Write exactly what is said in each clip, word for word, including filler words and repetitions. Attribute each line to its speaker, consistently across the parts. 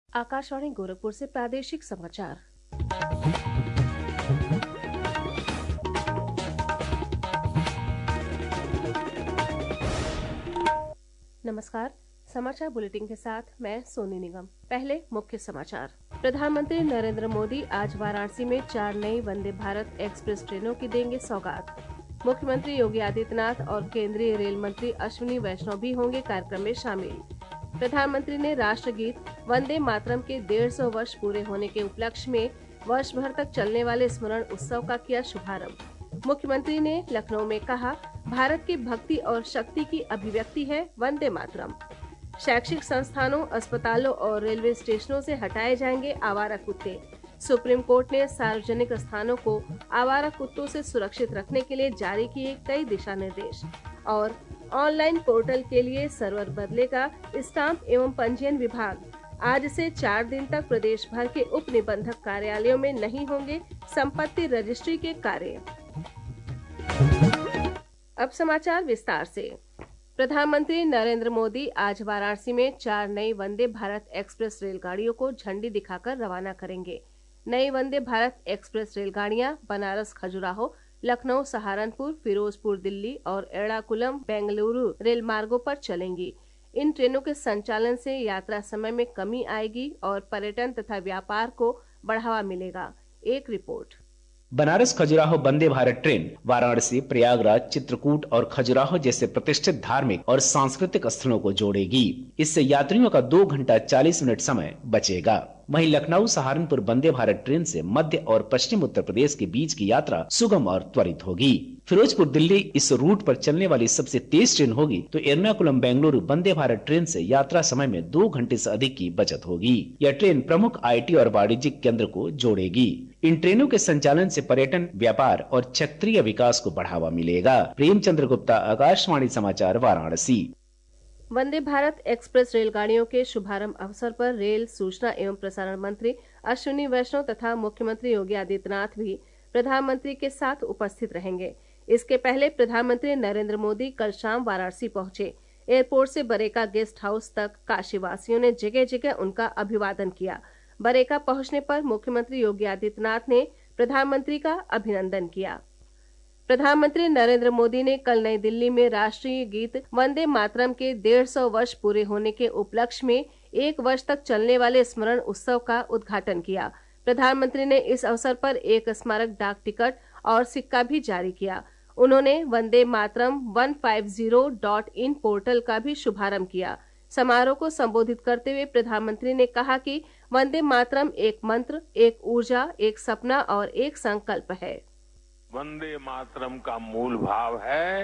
Speaker 1: आकाशवाणी गोरखपुर से प्रादेशिक समाचार। नमस्कार। समाचार बुलेटिन के साथ मैं सोनी निगम। पहले मुख्य समाचार। प्रधानमंत्री नरेंद्र मोदी आज वाराणसी में चार नई वंदे भारत एक्सप्रेस ट्रेनों की देंगे सौगात। मुख्यमंत्री योगी आदित्यनाथ और केंद्रीय रेल मंत्री अश्विनी वैष्णव भी होंगे कार्यक्रम में शामिल। प्रधानमंत्री ने राष्ट्रगीत वंदे मातरम के डेढ़ सौ वर्ष पूरे होने के उपलक्ष्य में वर्ष भर तक चलने वाले स्मरण उत्सव का किया शुभारंभ। मुख्यमंत्री ने लखनऊ में कहा, भारत की भक्ति और शक्ति की अभिव्यक्ति है वंदे मातरम। शैक्षिक संस्थानों, अस्पतालों और रेलवे स्टेशनों से हटाए जाएंगे आवारा कुत्ते। सुप्रीम कोर्ट ने सार्वजनिक स्थानों को आवारा कुत्तों से सुरक्षित रखने के लिए जारी किए कई दिशा निर्देश। और ऑनलाइन पोर्टल के लिए सर्वर बदलेगा स्टाम्प एवं पंजीयन विभाग। आज से चार दिन तक प्रदेश भर के उप निबंधक कार्यालयों में नहीं होंगे संपत्ति रजिस्ट्री के कार्य। अब समाचार विस्तार से। प्रधानमंत्री नरेंद्र मोदी आज वाराणसी में चार नई वंदे भारत एक्सप्रेस रेलगाड़ियों को झंडी दिखाकर रवाना करेंगे। नई वंदे भारत एक्सप्रेस रेलगाड़ियां बनारस खजुराहो, लखनऊ सहारनपुर, फिरोजपुर दिल्ली और एर्णाकुलम बेंगलुरु रेल मार्गों पर चलेंगी। इन ट्रेनों के संचालन से यात्रा समय में कमी आएगी और पर्यटन तथा व्यापार को बढ़ावा मिलेगा। एक रिपोर्ट।
Speaker 2: बनारस खजुराहो वंदे भारत ट्रेन वाराणसी, प्रयागराज, चित्रकूट और खजुराहो जैसे प्रतिष्ठित धार्मिक और सांस्कृतिक स्थलों को जोड़ेगी। इससे यात्रियों का दो घंटा चालीस मिनट समय बचेगा। वहीं लखनऊ सहारनपुर वंदे भारत ट्रेन से मध्य और पश्चिम उत्तर प्रदेश के बीच की यात्रा सुगम और त्वरित होगी। फिरोजपुर दिल्ली इस रूट पर चलने वाली सबसे तेज ट्रेन होगी, तो एर्णाकुलम बेंगलुरु वंदे भारत ट्रेन से यात्रा समय में दो घंटे से अधिक की बचत होगी। यह ट्रेन प्रमुख आईटी और वाणिज्यिक केंद्र को जोड़ेगी। इन ट्रेनों के संचालन से पर्यटन, व्यापार और क्षेत्रीय विकास को बढ़ावा मिलेगा। प्रेमचंद्र गुप्ता, आकाशवाणी समाचार, वाराणसी।
Speaker 1: वंदे भारत एक्सप्रेस रेलगाड़ियों के शुभारंभ अवसर पर रेल, सूचना एवं प्रसारण मंत्री अश्विनी वैष्णव तथा मुख्यमंत्री योगी आदित्यनाथ भी प्रधानमंत्री के साथ उपस्थित रहेंगे। इसके पहले प्रधानमंत्री नरेंद्र मोदी कल शाम वाराणसी पहुंचे। एयरपोर्ट से बरेका गेस्ट हाउस तक काशीवासियों ने जगह जगह उनका अभिवादन किया। बरेका पहुंचने पर मुख्यमंत्री योगी आदित्यनाथ ने प्रधानमंत्री का अभिनंदन किया। प्रधानमंत्री नरेंद्र मोदी ने कल नई दिल्ली में राष्ट्रीय गीत वंदे मातरम के डेढ़ सौ वर्ष पूरे होने के उपलक्ष्य में एक वर्ष तक चलने वाले स्मरण उत्सव का उद्घाटन किया। प्रधानमंत्री ने इस अवसर पर एक स्मारक डाक टिकट और सिक्का भी जारी किया। उन्होंने वंदे मातरम एक सौ पचास डॉट इन पोर्टल का भी शुभारंभ किया। समारोह को संबोधित करते हुए प्रधानमंत्री ने कहा कि वंदे मातरम एक मंत्र, एक ऊर्जा, एक सपना और एक संकल्प है।
Speaker 3: वंदे मातरम का मूल भाव है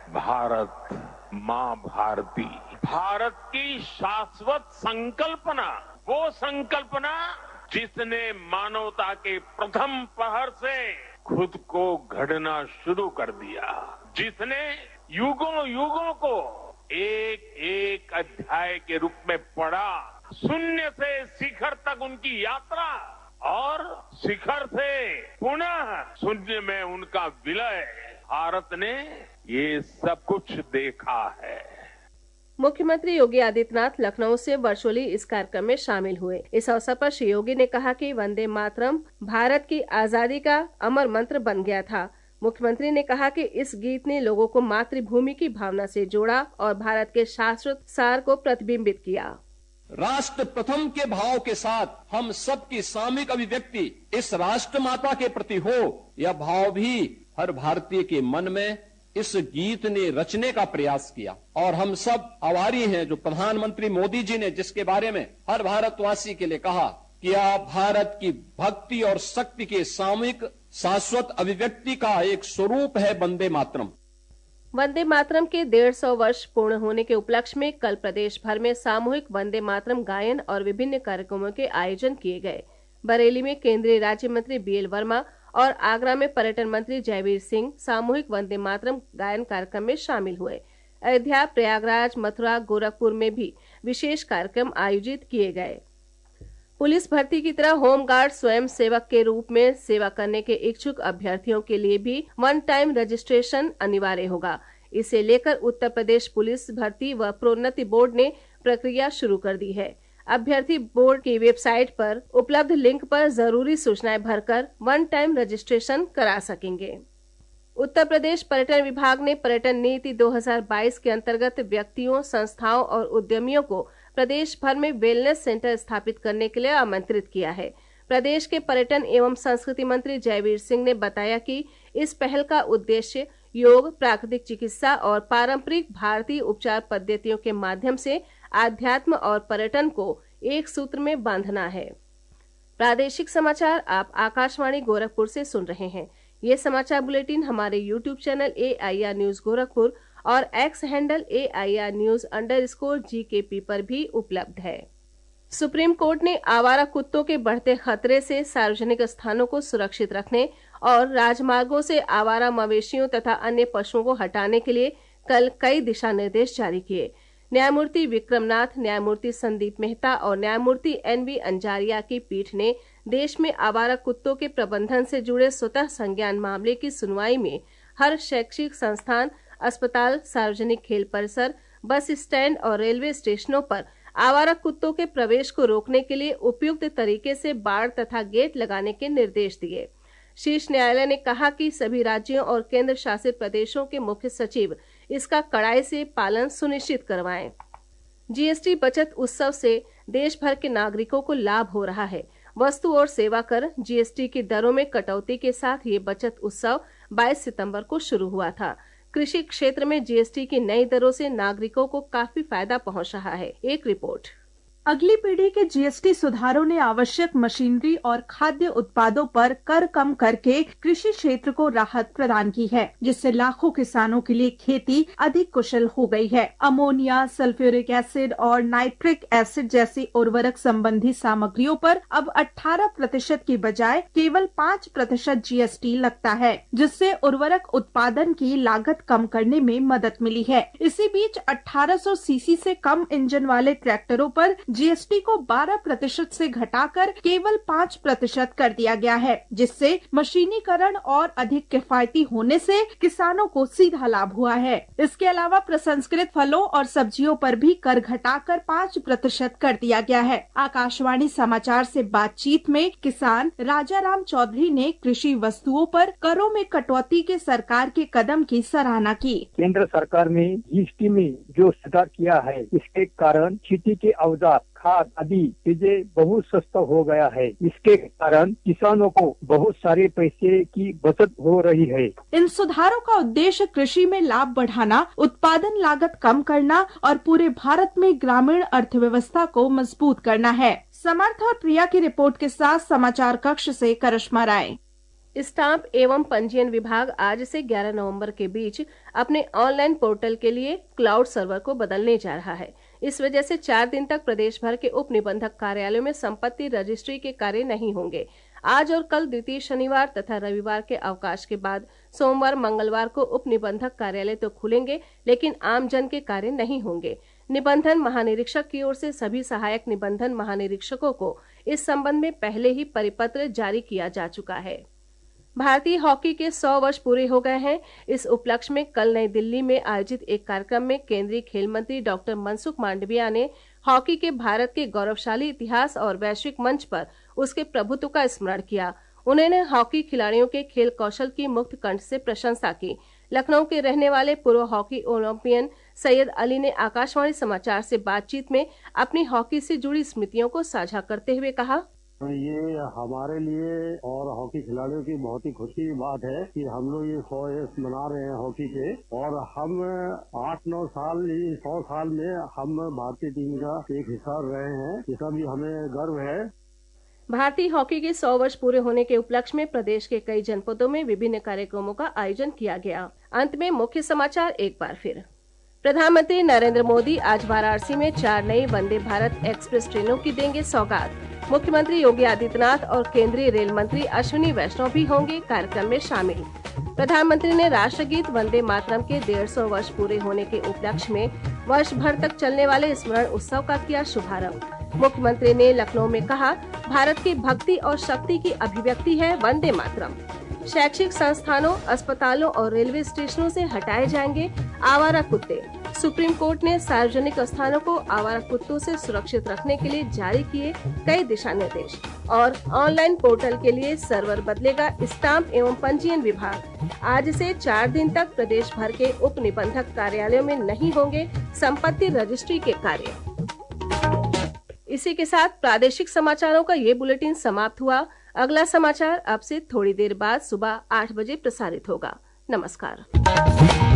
Speaker 3: भारत माँ भारती, भारत की शाश्वत संकल्पना, वो संकल्पना जिसने मानवता के प्रथम पहर से खुद को गढ़ना शुरू कर दिया, जिसने युगों युगों को एक एक अध्याय के रूप में पढ़ा, शून्य से शिखर तक उनकी यात्रा और शिखर से पुनः शून्य में उनका विलय, भारत ने ये सब कुछ देखा है।
Speaker 1: मुख्यमंत्री योगी आदित्यनाथ लखनऊ से वर्चुअली इस कार्यक्रम में शामिल हुए। इस अवसर पर श्री योगी ने कहा कि वंदे मातरम भारत की आजादी का अमर मंत्र बन गया था। मुख्यमंत्री ने कहा कि इस गीत ने लोगों को मातृभूमि की भावना से जोड़ा और भारत के शाश्वत सार को प्रतिबिंबित किया।
Speaker 4: राष्ट्र प्रथम के भाव के साथ हम सबकी सामूहिक अभिव्यक्ति इस राष्ट्र माता के प्रति हो, यह भाव भी हर भारतीय के मन में इस गीत ने रचने का प्रयास किया। और हम सब आभारी हैं जो प्रधानमंत्री मोदी जी ने जिसके बारे में हर भारतवासी के लिए कहा कि यह भारत की भक्ति और शक्ति के सामूहिक शाश्वत अभिव्यक्ति का एक स्वरूप है वंदे मातरम।
Speaker 1: वंदे मातरम के डेढ़ सौ वर्ष पूर्ण होने के उपलक्ष्य में कल प्रदेश भर में सामूहिक वंदे मातरम गायन और विभिन्न कार्यक्रमों के आयोजन किए गए। बरेली में केंद्रीय राज्य मंत्री बी एल वर्मा और आगरा में पर्यटन मंत्री जयवीर सिंह सामूहिक वंदे मातरम गायन कार्यक्रम में शामिल हुए। अयोध्या, प्रयागराज, मथुरा, गोरखपुर में भी विशेष कार्यक्रम आयोजित किए गए। पुलिस भर्ती की तरह होमगार्ड स्वयं सेवक के रूप में सेवा करने के इच्छुक अभ्यर्थियों के लिए भी वन टाइम रजिस्ट्रेशन अनिवार्य होगा। इसे लेकर उत्तर प्रदेश पुलिस भर्ती व प्रोन्नति बोर्ड ने प्रक्रिया शुरू कर दी है। अभ्यर्थी बोर्ड की वेबसाइट पर उपलब्ध लिंक पर जरूरी सूचनाएं भरकर वन टाइम रजिस्ट्रेशन करा सकेंगे। उत्तर प्रदेश पर्यटन विभाग ने पर्यटन नीति दो हज़ार बाईस के अंतर्गत व्यक्तियों, संस्थाओं और उद्यमियों को प्रदेश भर में वेलनेस सेंटर स्थापित करने के लिए आमंत्रित किया है। प्रदेश के पर्यटन एवं संस्कृति मंत्री जयवीर सिंह ने बताया कि इस पहल का उद्देश्य योग, प्राकृतिक चिकित्सा और पारंपरिक भारतीय उपचार पद्धतियों के माध्यम से आध्यात्म और पर्यटन को एक सूत्र में बांधना है। प्रादेशिक समाचार आप आकाशवाणी गोरखपुर से सुन रहे हैं। ये समाचार बुलेटिन हमारे YouTube channel A I R news Gorakhpur और X handle A I R news underscore G K P पर भी उपलब्ध है। सुप्रीम कोर्ट ने आवारा कुत्तों के बढ़ते खतरे से सार्वजनिक स्थानों को सुरक्षित रखने और राजमार्गों से आवारा मवेशियों तथा अन्य पशुओं को हटाने के लिए कल कई दिशा निर्देश जारी किए। न्यायमूर्ति विक्रमनाथ, न्यायमूर्ति संदीप मेहता और न्यायमूर्ति एन वी अंजारिया की पीठ ने देश में आवारा कुत्तों के प्रबंधन से जुड़े स्वतः संज्ञान मामले की सुनवाई में हर शैक्षिक संस्थान, अस्पताल, सार्वजनिक खेल परिसर, बस स्टैंड और रेलवे स्टेशनों पर आवारा कुत्तों के प्रवेश को रोकने के लिए उपयुक्त तरीके से बाड़ तथा गेट लगाने के निर्देश दिए। शीर्ष न्यायालय ने कहा कि सभी राज्यों और केंद्र शासित प्रदेशों के मुख्य सचिव इसका कड़ाई से पालन सुनिश्चित करवाएं। जीएसटी बचत उत्सव से देश भर के नागरिकों को लाभ हो रहा है। वस्तु और सेवा कर जीएसटी की दरों में कटौती के साथ ये बचत उत्सव बाईस सितंबर को शुरू हुआ था। कृषि क्षेत्र में जीएसटी की नई दरों से नागरिकों को काफी फायदा पहुंच रहा है। एक रिपोर्ट।
Speaker 5: अगली पीढ़ी के जीएसटी सुधारों ने आवश्यक मशीनरी और खाद्य उत्पादों पर कर कम करके कृषि क्षेत्र को राहत प्रदान की है, जिससे लाखों किसानों के लिए खेती अधिक कुशल हो गई है। अमोनिया, सल्फ्यूरिक एसिड और नाइट्रिक एसिड जैसी उर्वरक संबंधी सामग्रियों पर अब अठारह प्रतिशत की बजाय केवल पाँच प्रतिशत जीएसटी लगता है, जिससे उर्वरक उत्पादन की लागत कम करने में मदद मिली है। इसी बीच अठारह सौ सीसी से कम इंजन वाले ट्रैक्टरों पर जीएसटी को बारह प्रतिशत से घटाकर केवल पाँच प्रतिशत कर दिया गया है, जिससे मशीनीकरण और अधिक किफायती होने से किसानों को सीधा लाभ हुआ है। इसके अलावा प्रसंस्कृत फलों और सब्जियों पर भी कर घटाकर पाँच प्रतिशत कर दिया गया है। आकाशवाणी समाचार से बातचीत में किसान राजाराम चौधरी ने कृषि वस्तुओं पर करों में कटौती के सरकार के कदम की सराहना की।
Speaker 6: केंद्र सरकार ने जीएसटी में जो सुधार किया है, इसके कारण खेती के औजार, खाद आदि चीजें बहुत सस्ता हो गया है। इसके कारण किसानों को बहुत सारे पैसे की बचत हो रही है।
Speaker 5: इन सुधारों का उद्देश्य कृषि में लाभ बढ़ाना, उत्पादन लागत कम करना और पूरे भारत में ग्रामीण अर्थव्यवस्था को मजबूत करना है। समर्थ और प्रिया की रिपोर्ट के साथ समाचार कक्ष से करिश्मा राय।
Speaker 1: स्टाम्प एवं पंजीयन विभाग आज से ग्यारह नवंबर के बीच अपने ऑनलाइन पोर्टल के लिए क्लाउड सर्वर को बदलने जा रहा है। इस वजह से चार दिन तक प्रदेश भर के उप निबंधक कार्यालयों में संपत्ति रजिस्ट्री के कार्य नहीं होंगे। आज और कल द्वितीय शनिवार तथा रविवार के अवकाश के बाद सोमवार, मंगलवार को उप निबंधक कार्यालय तो खुलेंगे, लेकिन आम जन के कार्य नहीं होंगे। निबंधन महानिरीक्षक की ओर से सभी सहायक निबंधन महानिरीक्षकों को इस संबंध में पहले ही परिपत्र जारी किया जा चुका है। भारतीय हॉकी के सौ वर्ष पूरे हो गए हैं। इस उपलक्ष्य में कल नई दिल्ली में आयोजित एक कार्यक्रम में केंद्रीय खेल मंत्री डॉक्टर मनसुख मांडविया ने हॉकी के भारत के गौरवशाली इतिहास और वैश्विक मंच पर उसके प्रभुत्व का स्मरण किया। उन्होंने हॉकी खिलाड़ियों के खेल कौशल की मुक्त कंठ से प्रशंसा की। लखनऊ के रहने वाले पूर्व हॉकी ओलंपियन सैयद अली ने आकाशवाणी समाचार से बातचीत में अपनी हॉकी से जुड़ी स्मृतियों को साझा करते हुए कहा,
Speaker 7: ये हमारे लिए और हॉकी खिलाड़ियों की बहुत ही खुशी की बात है कि हम लोग ये सौ इयर्स मना रहे हैं हॉकी के, और हम आठ नौ साल सौ साल में हम भारतीय टीम का एक हिस्सा रहे हैं। इसका भी हमें गर्व है।
Speaker 1: भारतीय हॉकी के सौ वर्ष पूरे होने के उपलक्ष्य में प्रदेश के कई जनपदों में विभिन्न कार्यक्रमों का आयोजन किया गया। अंत में मुख्य समाचार एक बार फिर। प्रधानमंत्री नरेंद्र मोदी आज वाराणसी में चार नई वंदे भारत एक्सप्रेस ट्रेनों की देंगे सौगात। मुख्यमंत्री योगी आदित्यनाथ और केंद्रीय रेल मंत्री अश्विनी वैष्णव भी होंगे कार्यक्रम में शामिल। प्रधानमंत्री ने राष्ट्रगीत वंदे मातरम के डेढ़ सौ वर्ष पूरे होने के उपलक्ष्य में वर्ष भर तक चलने वाले स्मरण उत्सव का किया शुभारंभ। मुख्यमंत्री ने लखनऊ में कहा, भारत की भक्ति और शक्ति की अभिव्यक्ति है वंदे मातरम। शैक्षिक संस्थानों, अस्पतालों और रेलवे स्टेशनों से हटाए जाएंगे आवारा कुत्ते। सुप्रीम कोर्ट ने सार्वजनिक स्थानों को आवारा कुत्तों से सुरक्षित रखने के लिए जारी किए कई दिशा निर्देश। और ऑनलाइन पोर्टल के लिए सर्वर बदलेगा स्टाम्प एवं पंजीयन विभाग। आज से चार दिन तक प्रदेश भर के उप निबंधक कार्यालयों में नहीं होंगे संपत्ति रजिस्ट्री के कार्य। इसी के साथ प्रादेशिक समाचारों का ये बुलेटिन समाप्त हुआ। अगला समाचार अब से थोड़ी देर बाद सुबह आठ बजे प्रसारित होगा। नमस्कार।